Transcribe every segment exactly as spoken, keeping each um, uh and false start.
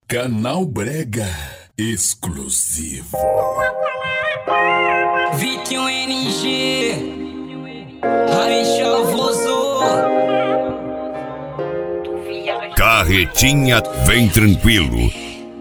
Canal Brega exclusivo. Vitinho N G, Raiz Chavoso. Carretinha, vem tranquilo.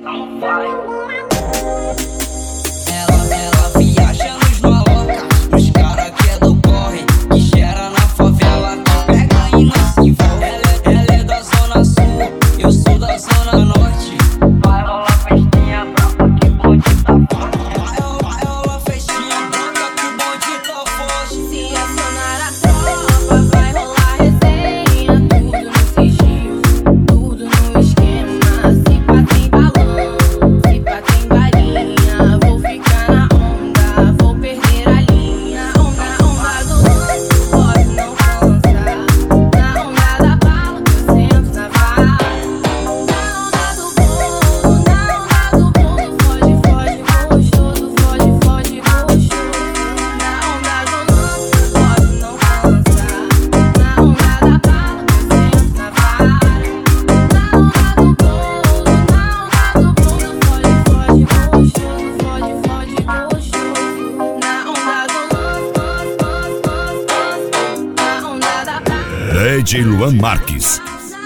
Ela, ela viaja nos maloca, nos cara que é do corre, que gera na favela, que pega e não se envolve. Ela, ela é da zona sul, eu sou da zona norte. Vai rolar festinha brava que o bonde tá forte. Vai rolar, vai rolar festinha brava que o bonde tá forte. Se acionar a tropa, vai rolar resenha. Tudo no sigilo, tudo no esquema. Se pá tem balão, se pá tem balinha. Vou ficar na onda, vou perder a linha. Onda, onda do lance, pode não cansar. Na onda da bala que eu sento na vara. Na onda do bolo, na onda do bolo. Foge, foge, gostoso, foge, foge, gostoso. Na onda do lance, pode não cansar. Na onda da bala que eu sento na vara. Na onda do bolo, na onda do bolo. Foge, foge, gostoso, foge, foge, gostoso. Na onda do lance, lance, lance, lance, lance. Na onda da bala. D J Luan Marques.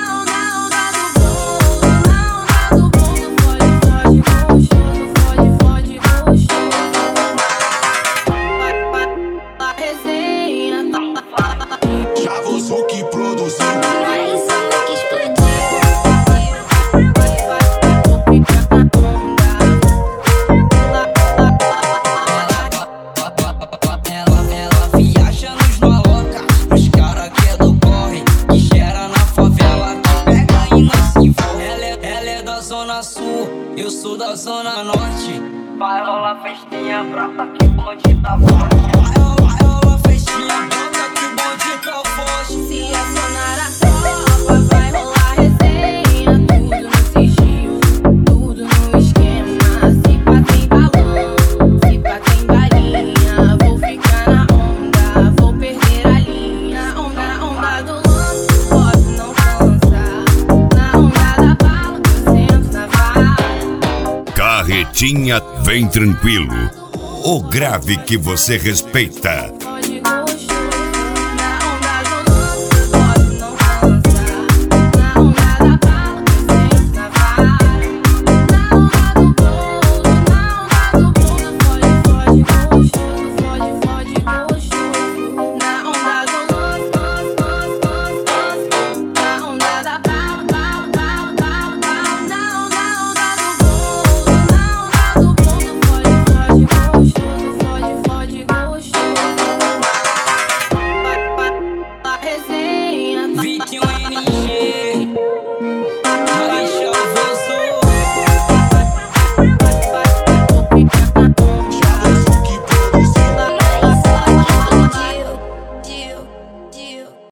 Chavoso que produziu. Ela, ela viaja nos maloca, nos cara que é do corre, que gera na favela, que pega e não se envolve. Ela é, ela é da zona sul, eu sou da zona norte. Vai rolar festinha brava que o bonde tá forte. Vai rolar, vai rolar festinha brava que o bonde tá forte. Se acionar a tropa, vai rolar resenha. Tudo no sigilo, tudo no esquema. Se pá tem balão, se pá tem balinha. Vou ficar na onda, vou perder a linha. Onda, onda do lance, pode não cansar. Na onda da bala que eu sento na vara. Carretinha, vem tranquilo. O grave que você respeita.